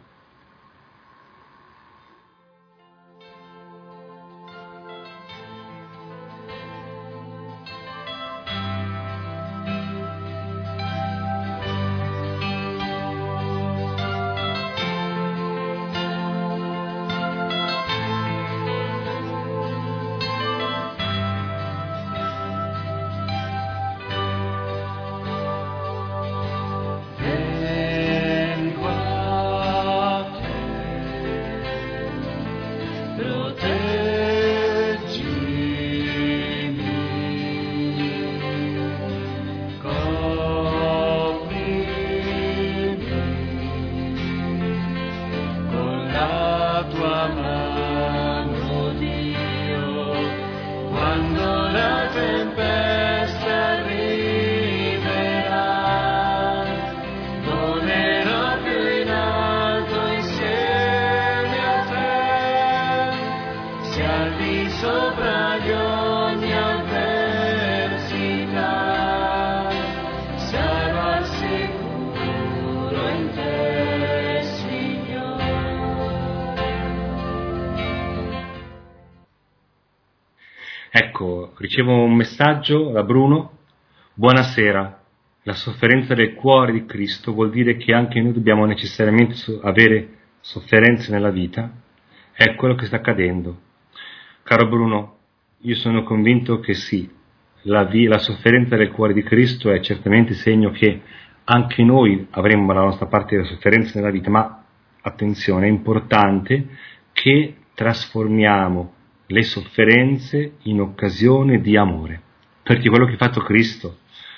Ecco, ricevo un messaggio da Bruno. Buonasera. La sofferenza del cuore di Cristo vuol dire che anche noi dobbiamo necessariamente avere sofferenze nella vita? È quello che sta accadendo. Caro Bruno, io sono convinto che sì. La sofferenza del cuore di Cristo è certamente segno che anche noi avremo la nostra parte della sofferenza nella vita, ma attenzione, è importante che trasformiamo le sofferenze in occasione di amore, perché quello che ha fatto Cristo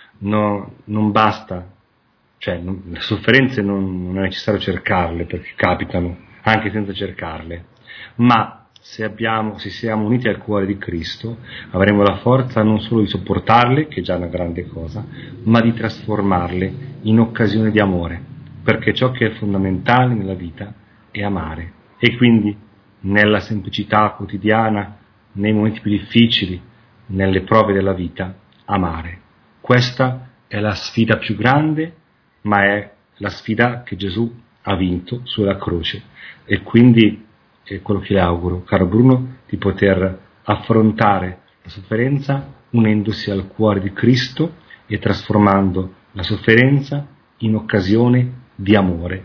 non basta, cioè le sofferenze non è necessario cercarle, perché capitano anche senza cercarle, ma se siamo uniti al cuore di Cristo avremo la forza non solo di sopportarle, che è già una grande cosa, ma di trasformarle in occasione di amore, perché ciò che è fondamentale nella vita è amare, e quindi nella semplicità quotidiana, nei momenti più difficili, nelle prove della vita, amare. Questa è la sfida più grande, ma è la sfida che Gesù ha vinto sulla croce. E quindi è quello che le auguro, caro Bruno, di poter affrontare la sofferenza unendosi al cuore di Cristo e trasformando la sofferenza in occasione di amore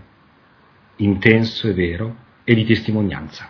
intenso e vero e di testimonianza.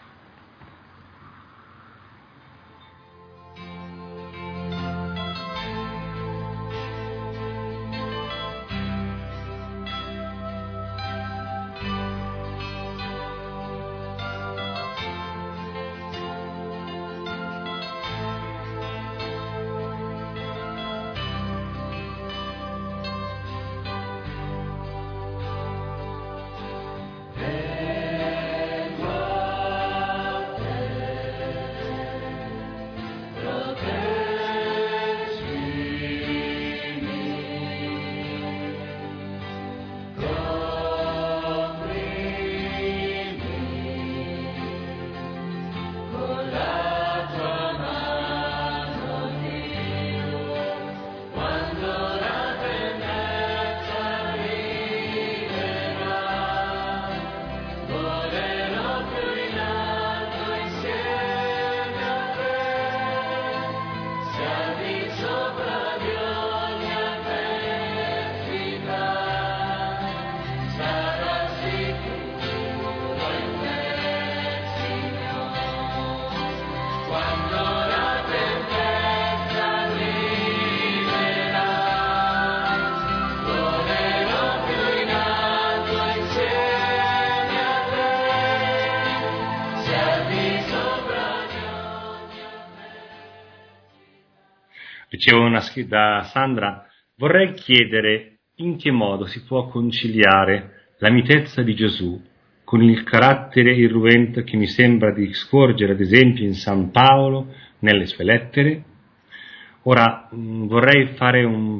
Dicevo da Sandra, vorrei chiedere in che modo si può conciliare la mitezza di Gesù con il carattere irruento che mi sembra di scorgere ad esempio in San Paolo nelle sue lettere. Ora vorrei fare una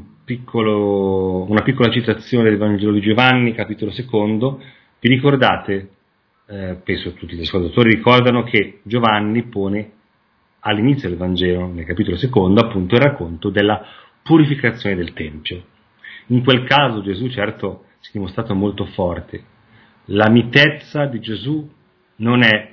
piccola citazione del Vangelo di Giovanni, capitolo 2. Vi ricordate, penso tutti gli ascoltatori ricordano, che Giovanni pone all'inizio del Vangelo, nel capitolo 2, appunto il racconto della purificazione del Tempio. In quel caso Gesù certo si è dimostrato molto forte. La mitezza di Gesù non è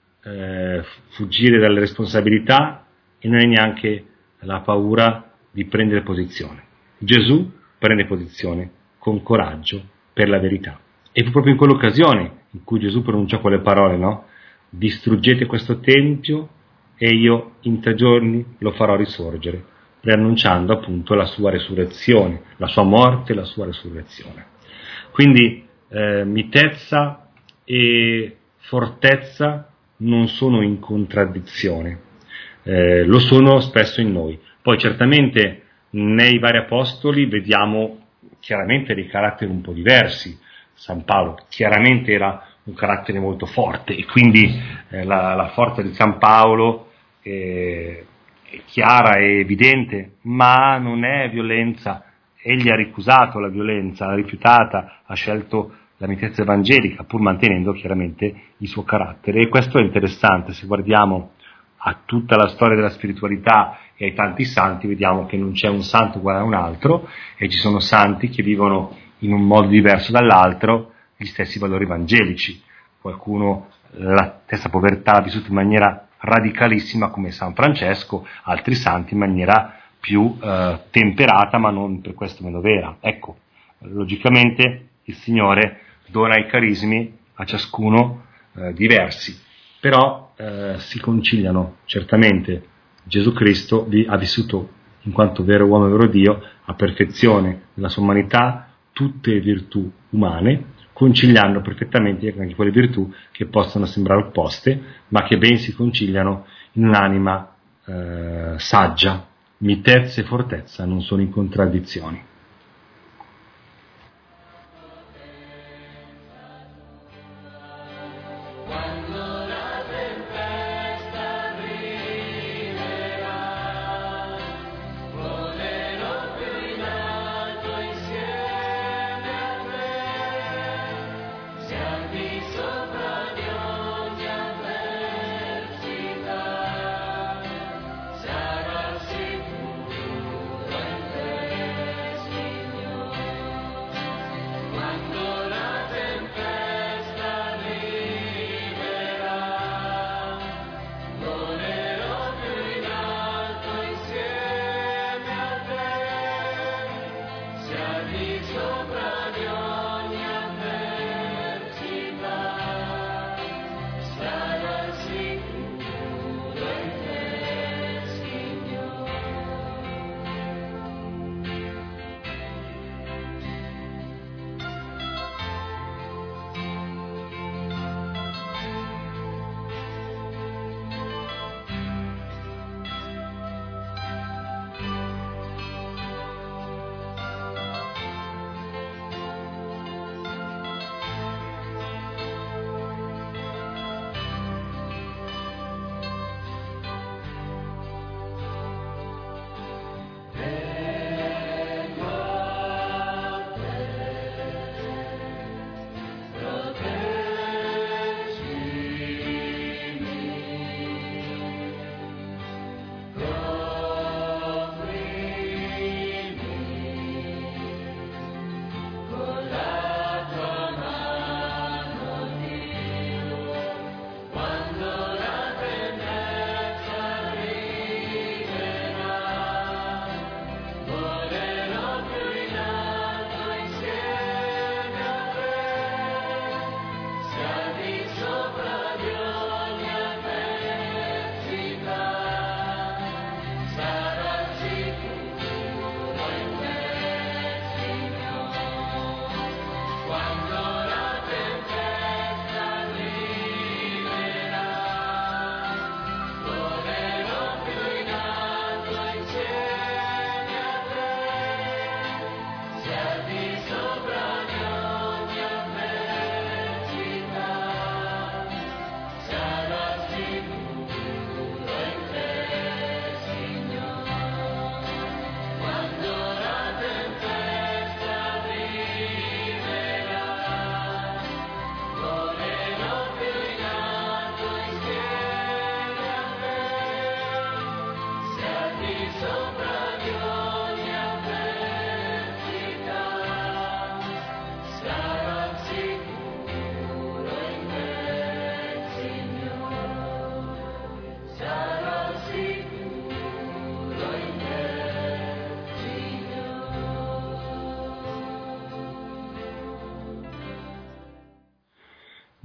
fuggire dalle responsabilità e non è neanche la paura di prendere posizione. Gesù prende posizione con coraggio per la verità. E fu proprio in quell'occasione in cui Gesù pronunciò quelle parole, no? Distruggete questo tempio e io in 3 giorni lo farò risorgere, preannunciando appunto la sua resurrezione, la sua morte e la sua resurrezione. Quindi mitezza e fortezza non sono in contraddizione, lo sono spesso in noi. Poi certamente nei vari apostoli vediamo chiaramente dei caratteri un po' diversi. San Paolo chiaramente era un carattere molto forte e quindi la forza di San Paolo è chiara e evidente, ma non è violenza. Egli ha ricusato la violenza, l'ha rifiutata, ha scelto la mitezza evangelica pur mantenendo chiaramente il suo carattere, e questo è interessante. Se guardiamo a tutta la storia della spiritualità e ai tanti santi, vediamo che non c'è un santo uguale a un altro e ci sono santi che vivono in un modo diverso dall'altro gli stessi valori evangelici. Qualcuno la stessa povertà l'ha vissuta in maniera radicalissima come San Francesco, altri santi in maniera più temperata, ma non per questo meno vera. Ecco, logicamente il Signore dona i carismi a ciascuno diversi, però si conciliano certamente. Gesù Cristo ha vissuto in quanto vero uomo e vero Dio a perfezione nella sua umanità tutte le virtù umane, conciliando perfettamente anche quelle virtù che possono sembrare opposte, ma che ben si conciliano in un'anima saggia. Mitezza e fortezza non sono in contraddizioni.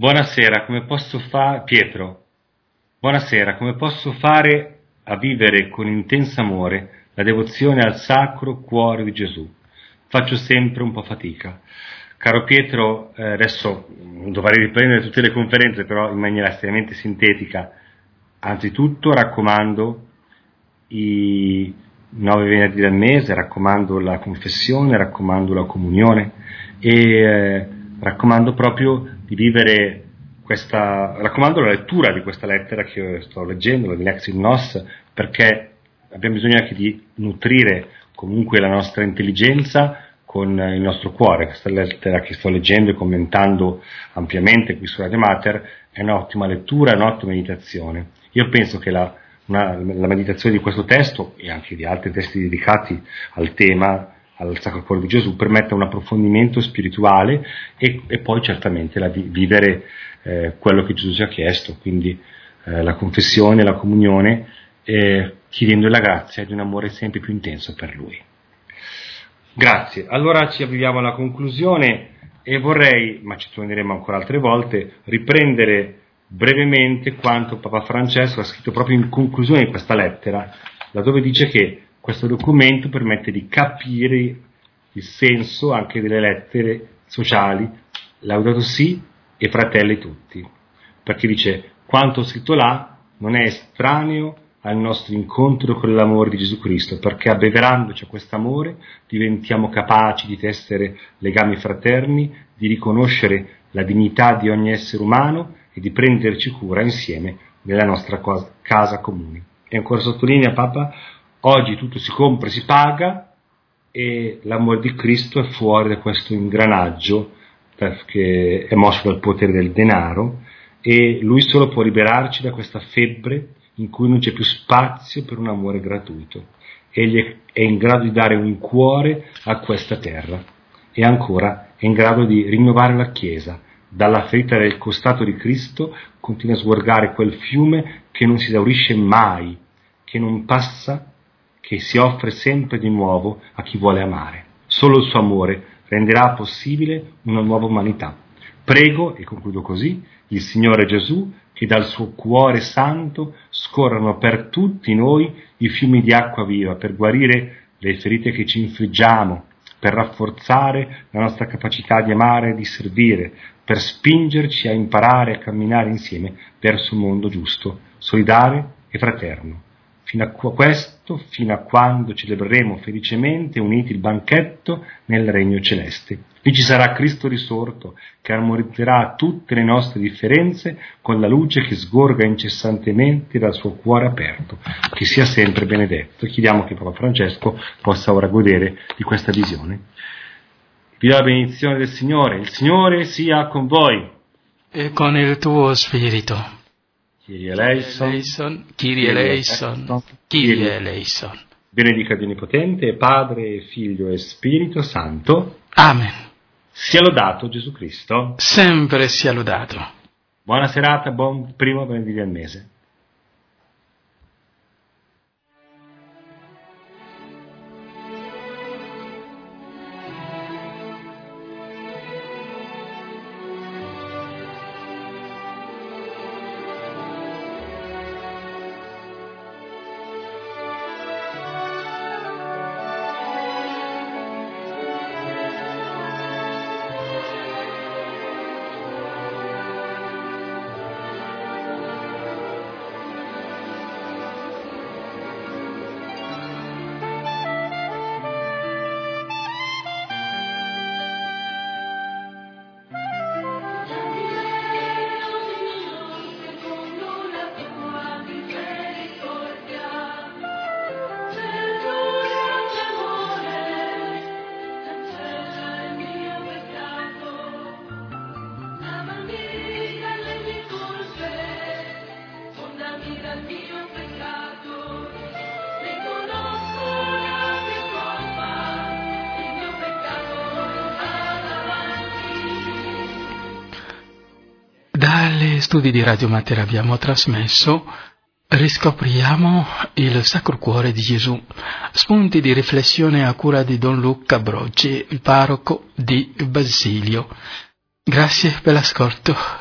Buonasera, come posso fare, Pietro? Buonasera, come posso fare a vivere con intenso amore la devozione al Sacro Cuore di Gesù? Faccio sempre un po' fatica. Caro Pietro, adesso dovrei riprendere tutte le conferenze, però in maniera estremamente sintetica. Anzitutto raccomando i 9 venerdì del mese, raccomando la confessione, raccomando la comunione e raccomando proprio di vivere raccomando la lettura di questa lettera che io sto leggendo, la di Lexit Nos, perché abbiamo bisogno anche di nutrire comunque la nostra intelligenza con il nostro cuore. Questa lettera che sto leggendo e commentando ampiamente qui su Radio Mater è un'ottima lettura, è un'ottima meditazione. Io penso che la meditazione di questo testo e anche di altri testi dedicati al tema, al Sacro Cuore di Gesù, permette un approfondimento spirituale e poi certamente vivere quello che Gesù ci ha chiesto, quindi la confessione, la comunione, chiedendo la grazia di un amore sempre più intenso per Lui. Grazie. Allora ci avviamo alla conclusione e vorrei, ma ci torneremo ancora altre volte, riprendere brevemente quanto Papa Francesco ha scritto proprio in conclusione di questa lettera, laddove dice che questo documento permette di capire il senso anche delle lettere sociali Laudato Si e Fratelli Tutti, perché dice: quanto scritto là non è estraneo al nostro incontro con l'amore di Gesù Cristo, perché abbeverandoci a quest'amore diventiamo capaci di tessere legami fraterni, di riconoscere la dignità di ogni essere umano e di prenderci cura insieme nella nostra casa comune. E ancora sottolinea Papa: oggi tutto si compra e si paga e l'amore di Cristo è fuori da questo ingranaggio che è mosso dal potere del denaro, e Lui solo può liberarci da questa febbre in cui non c'è più spazio per un amore gratuito. Egli è in grado di dare un cuore a questa terra e ancora è in grado di rinnovare la Chiesa. Dalla ferita del costato di Cristo continua a sgorgare quel fiume che non si esaurisce mai, che non passa, che si offre sempre di nuovo a chi vuole amare. Solo il suo amore renderà possibile una nuova umanità. Prego, e concludo così, il Signore Gesù che dal suo cuore santo scorrano per tutti noi i fiumi di acqua viva, per guarire le ferite che ci infliggiamo, per rafforzare la nostra capacità di amare e di servire, per spingerci a imparare a camminare insieme verso un mondo giusto, solidale e fraterno. Fino a quando celebreremo felicemente uniti il banchetto nel regno celeste. Lì ci sarà Cristo risorto, che armonizzerà tutte le nostre differenze con la luce che sgorga incessantemente dal suo cuore aperto. Che sia sempre benedetto. Chiediamo che Papa Francesco possa ora godere di questa visione. Vi do la benedizione del Signore. Il Signore sia con voi. E con il tuo spirito. Kyrie eleison, Kyrie eleison, Kyrie eleison. Benedica Dio Onnipotente, Padre, Figlio e Spirito Santo. Amen. Sia lodato Gesù Cristo. Sempre sia lodato. Buona serata, buon primo venerdì del mese. Dagli studi di Radio Mater abbiamo trasmesso Riscopriamo il Sacro Cuore di Gesù, spunti di riflessione a cura di Don Luca Broggi, il parroco di Basilio. Grazie per l'ascolto.